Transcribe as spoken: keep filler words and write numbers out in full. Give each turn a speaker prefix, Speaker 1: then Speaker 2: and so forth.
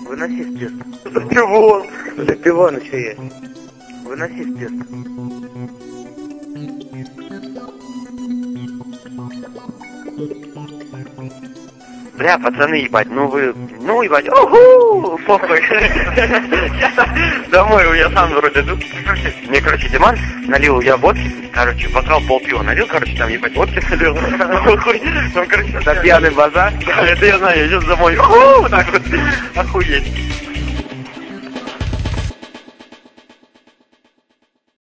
Speaker 1: Выноси спирт.
Speaker 2: Запивон.
Speaker 1: Запивон еще есть. Выноси спирт.
Speaker 2: Бля, пацаны, ебать, ну вы... Ну, ебать, оху, похуй. Домой, я сам вроде иду. Мне, короче, Диман налил, я водки, короче, бокал полпива налил, короче, там, ебать, водки налил. Там, короче,
Speaker 1: Это пьяный базар.
Speaker 2: это я знаю, я сейчас домой, оху, так вот, охуеть.